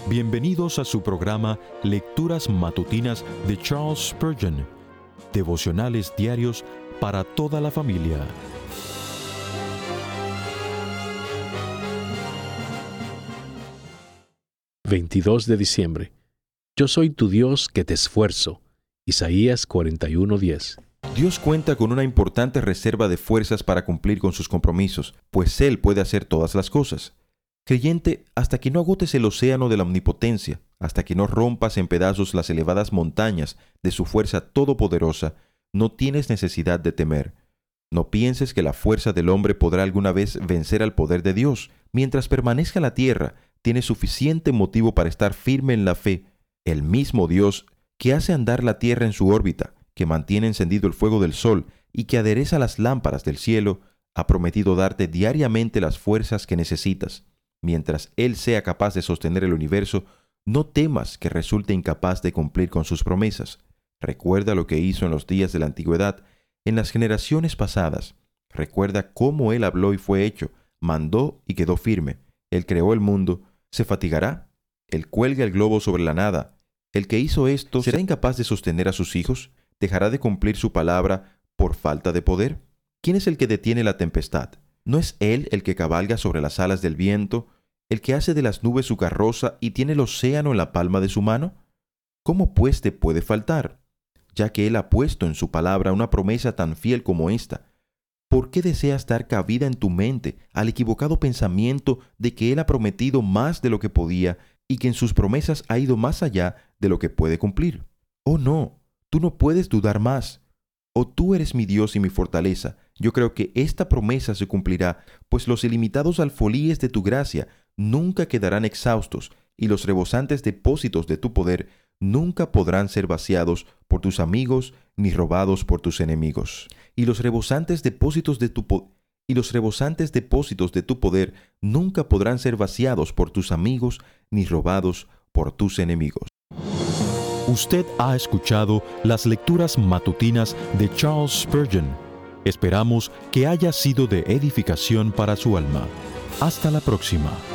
Bienvenidos a su programa Lecturas Matutinas de Charles Spurgeon, devocionales diarios para toda la familia. ...22 de diciembre... Yo soy tu Dios que te esfuerzo. Isaías 41:10. Dios cuenta con una importante reserva de fuerzas para cumplir con sus compromisos, pues Él puede hacer todas las cosas. Creyente, hasta que no agotes el océano de la omnipotencia, hasta que no rompas en pedazos las elevadas montañas de su fuerza todopoderosa, no tienes necesidad de temer. No pienses que la fuerza del hombre podrá alguna vez vencer al poder de Dios. Mientras permanezca la tierra, tienes suficiente motivo para estar firme en la fe. El mismo Dios que hace andar la tierra en su órbita, que mantiene encendido el fuego del sol y que adereza las lámparas del cielo, ha prometido darte diariamente las fuerzas que necesitas. Mientras Él sea capaz de sostener el universo, no temas que resulte incapaz de cumplir con sus promesas. Recuerda lo que hizo en los días de la antigüedad, en las generaciones pasadas. Recuerda cómo Él habló y fue hecho, mandó y quedó firme. Él creó el mundo. ¿Se fatigará? Él cuelga el globo sobre la nada. El que hizo esto, ¿será incapaz de sostener a sus hijos? ¿Dejará de cumplir su palabra por falta de poder? ¿Quién es el que detiene la tempestad? ¿No es Él el que cabalga sobre las alas del viento, el que hace de las nubes su carroza y tiene el océano en la palma de su mano? ¿Cómo pues te puede faltar? Ya que Él ha puesto en su palabra una promesa tan fiel como esta, ¿por qué deseas dar cabida en tu mente al equivocado pensamiento de que Él ha prometido más de lo que podía y que en sus promesas ha ido más allá de lo que puede cumplir? Oh no, tú no puedes dudar más. Oh, tú eres mi Dios y mi fortaleza. Yo creo que esta promesa se cumplirá, pues los ilimitados alfolíes de tu gracia nunca quedarán exhaustos, y los rebosantes depósitos de tu poder nunca podrán ser vaciados por tus amigos ni robados por tus enemigos. Y los rebosantes depósitos de tu poder nunca podrán ser vaciados por tus amigos ni robados por tus enemigos. Usted ha escuchado las lecturas matutinas de Charles Spurgeon. Esperamos que haya sido de edificación para su alma. Hasta la próxima.